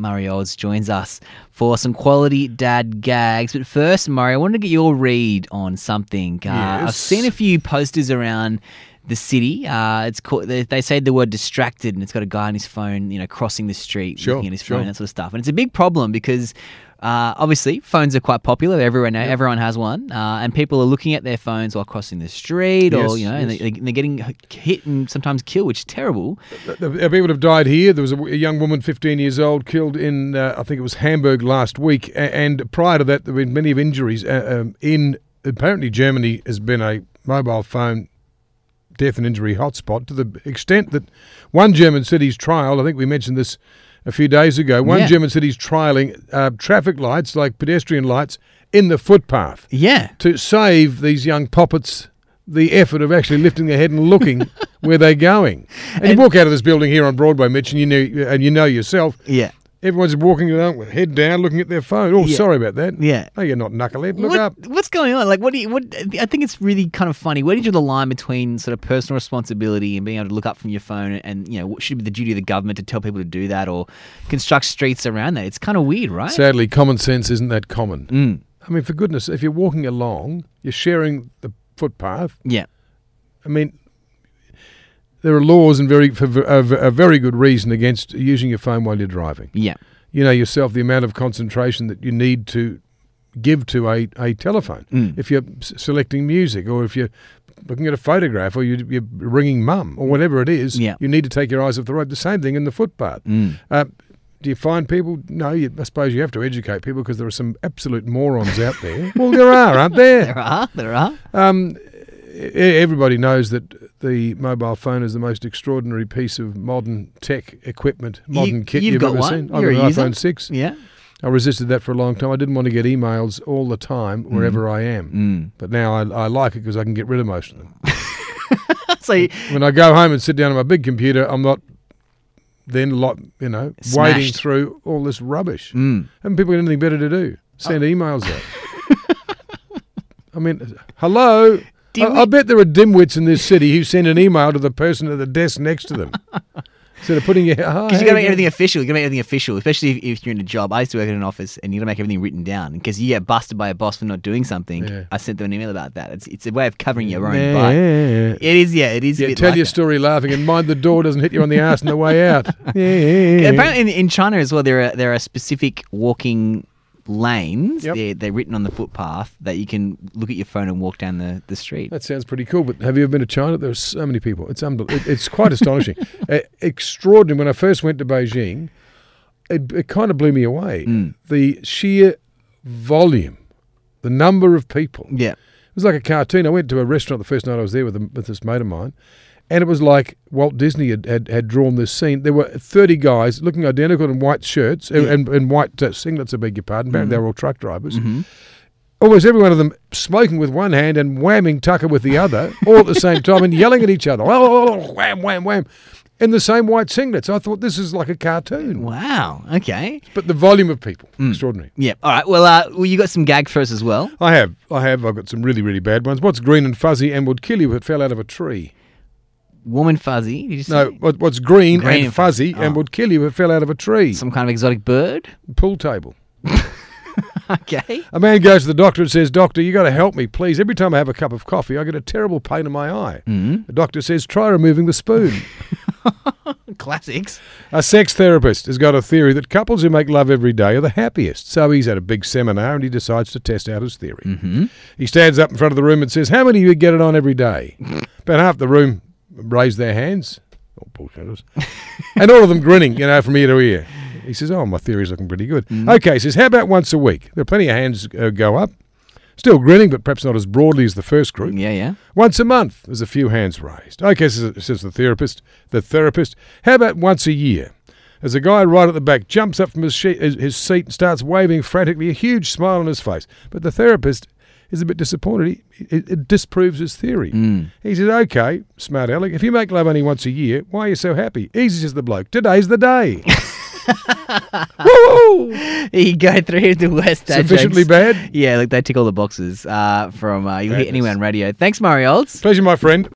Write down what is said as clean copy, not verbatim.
Murray Olds joins us for some quality dad gags. But first, Murray, I wanted to get your read on something. I've seen a few posters around the city. It's called. They say the word distracted, and it's got a guy on his phone, crossing the street, looking at his phone, that sort of stuff. And it's a big problem because obviously phones are quite popular. Everyone has one, and people are looking at their phones while crossing the street, and they're getting hit and sometimes killed, which is terrible. People have died here. There was a young woman, 15 years old, killed in I think it was Hamburg last week, and prior to that, there have been many injuries. Apparently, Germany has been a mobile phone death and injury hotspot to the extent that one German city's trial, I think we mentioned this a few days ago, German city's trialling traffic lights, like pedestrian lights, in the footpath. Yeah. To save these young poppets the effort of actually lifting their head and looking where they're going. And you walk out of this building here on Broadway, Mitch, and you know yourself. Yeah. Everyone's walking around with head down, looking at their phone. Oh, sorry about that. Yeah. No, you're not knucklehead. Look up. What's going on? Like, I think it's really kind of funny. Where do you draw the line between sort of personal responsibility and being able to look up from your phone and, what should be the duty of the government to tell people to do that or construct streets around that? It's kind of weird, right? Sadly, common sense isn't that common. I mean, for goodness, if you're walking along, you're sharing the footpath. Yeah. I mean, there are laws and for a very good reason against using your phone while you're driving. Yeah. You know yourself the amount of concentration that you need to give to a telephone. If you're selecting music or if you're looking at a photograph or you're ringing mum or whatever it is, you need to take your eyes off the road. The same thing in the footpath. Do you find people? No, I suppose you have to educate people because there are some absolute morons out there. Well, there are, aren't there? There are. Everybody knows that the mobile phone is the most extraordinary piece of modern tech equipment, kit you've ever seen. I've got an iPhone 6. Yeah. I resisted that for a long time. I didn't want to get emails all the time wherever I am. But now I like it because I can get rid of most of them. So when I go home and sit down on my big computer, I'm not then wading through all this rubbish. Haven't people got anything better to do? Send emails out. I mean, hello? I bet there are dimwits in this city who send an email to the person at the desk next to them. Instead of putting your... Because you got to make everything official. You got to make everything official, especially if you're in a job. I used to work in an office and you got to make everything written down. Because you get busted by a boss for not doing something. Yeah. I sent them an email about that. It's a way of covering your own butt. It is, It is a bit tell like your that. Story laughing and mind the door doesn't hit you on the arse on the way out. Apparently in China as well, there are specific walking lanes. They're written on the footpath that you can look at your phone and walk down the street. That sounds pretty cool, but have you ever been to China? There are so many people. It's unbelievable. It's quite astonishing. Extraordinary. When I first went to Beijing, it kind of blew me away. The sheer volume, the number of people. Yeah. It was like a cartoon. I went to a restaurant the first night I was there with this mate of mine, and it was like Walt Disney had drawn this scene. There were 30 guys looking identical in white shirts and white singlets, I beg your pardon. Apparently they were all truck drivers. Almost every one of them smoking with one hand and whamming tucker with the other, all at the same time and yelling at each other. Wham, wham, wham. In the same white singlets. I thought this is like a cartoon. Wow. Okay. But the volume of people, extraordinary. Yeah. All right. Well, you got some gag for us as well. I have. I've got some really, really bad ones. What's green and fuzzy and would kill you if it fell out of a tree? Warm and fuzzy? Did you say? No, what's green and fuzzy and would kill you if it fell out of a tree? Some kind of exotic bird? Pool table. Okay. A man goes to the doctor and says, "Doctor, you got to help me, please. Every time I have a cup of coffee, I get a terrible pain in my eye." The doctor says, "Try removing the spoon." Classics. A sex therapist has got a theory that couples who make love every day are the happiest. So he's at a big seminar and he decides to test out his theory. He stands up in front of the room and says, "How many of you get it on every day?" About half the room raise their hands. Oh, bullshitters. And all of them grinning, from ear to ear. He says, "Oh, my theory's looking pretty good." Okay, he says, "How about once a week?" There are plenty of hands go up. Still grinning, but perhaps not as broadly as the first group. Yeah. Once a month, there's a few hands raised. Okay, says the therapist. How about once a year? As a guy right at the back jumps up from his seat and starts waving frantically, a huge smile on his face. But the therapist is a bit disappointed. It disproves his theory. He says, "Okay, smart aleck, if you make love only once a year, why are you so happy?" Easy, says the bloke. "Today's the day." Woo! You go through the worst dad Sufficiently jokes. bad? Yeah, look, they tick all the boxes from You Hear Anywhere on Radio. Thanks, Murray Olds. Pleasure, my friend.